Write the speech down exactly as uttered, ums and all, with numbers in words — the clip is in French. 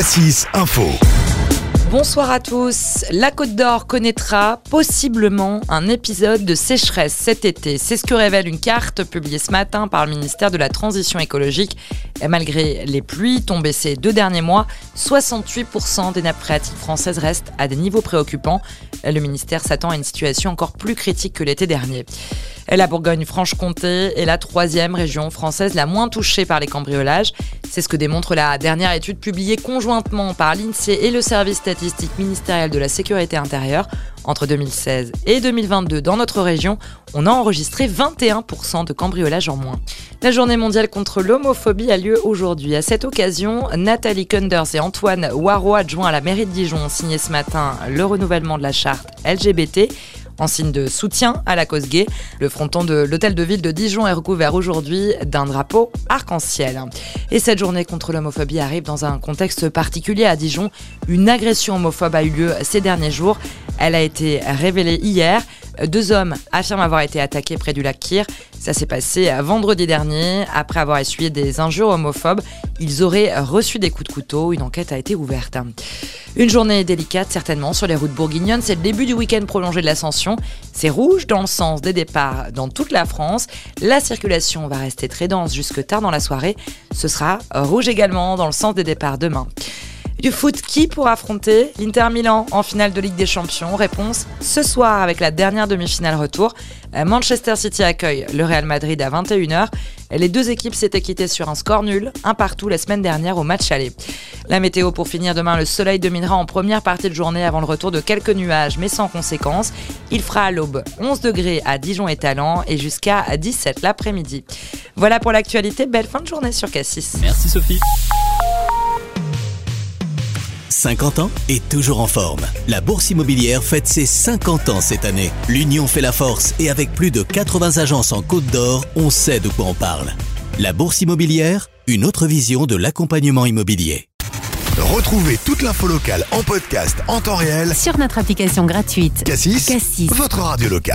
Cassis Info. Bonsoir à tous. La Côte d'Or connaîtra possiblement un épisode de sécheresse cet été. C'est ce que révèle une carte publiée ce matin par le ministère de la Transition écologique. Et malgré les pluies tombées ces deux derniers mois, soixante-huit pour cent des nappes phréatiques françaises restent à des niveaux préoccupants. Le ministère s'attend à une situation encore plus critique que l'été dernier. La Bourgogne-Franche-Comté est la troisième région française la moins touchée par les cambriolages. C'est ce que démontre la dernière étude publiée conjointement par l'INSEE et le service statistique ministériel de la sécurité intérieure. Entre deux mille seize et deux mille vingt-deux, dans notre région, on a enregistré vingt et un pour cent de cambriolages en moins. La journée mondiale contre l'homophobie a lieu aujourd'hui. À cette occasion, Nathalie Kunders et Antoine Waro, adjoints à la mairie de Dijon, ont signé ce matin le renouvellement de la charte L G B T. En signe de soutien à la cause gay, le fronton de l'hôtel de ville de Dijon est recouvert aujourd'hui d'un drapeau arc-en-ciel. Et cette journée contre l'homophobie arrive dans un contexte particulier à Dijon. Une agression homophobe a eu lieu ces derniers jours. Elle a été révélée hier. Deux hommes affirment avoir été attaqués près du lac Kyr. Ça s'est passé vendredi dernier. Après avoir essuyé des injures homophobes, ils auraient reçu des coups de couteau. Une enquête a été ouverte. Une journée délicate certainement sur les routes bourguignonnes. C'est le début du week-end prolongé de l'Ascension. C'est rouge dans le sens des départs dans toute la France. La circulation va rester très dense jusque tard dans la soirée. Ce sera rouge également dans le sens des départs demain. Du foot, qui pourra affronter l'Inter Milan en finale de Ligue des Champions? Réponse ce soir avec la dernière demi-finale retour. Manchester City accueille le Real Madrid à vingt et une heures. Les deux équipes s'étaient quittées sur un score nul, un partout la semaine dernière au match aller. La météo pour finir demain, le soleil dominera en première partie de journée avant le retour de quelques nuages mais sans conséquences. Il fera à l'aube onze degrés à Dijon et Talent et jusqu'à dix-sept l'après-midi. Voilà pour l'actualité, belle fin de journée sur Cassis. Merci Sophie. cinquante ans et toujours en forme. La Bourse Immobilière fête ses cinquante ans cette année. L'union fait la force et avec plus de quatre-vingts agences en Côte d'Or, on sait de quoi on parle. La Bourse Immobilière, une autre vision de l'accompagnement immobilier. Retrouvez toute l'info locale en podcast en temps réel sur notre application gratuite Cassis, Cassis, votre radio locale.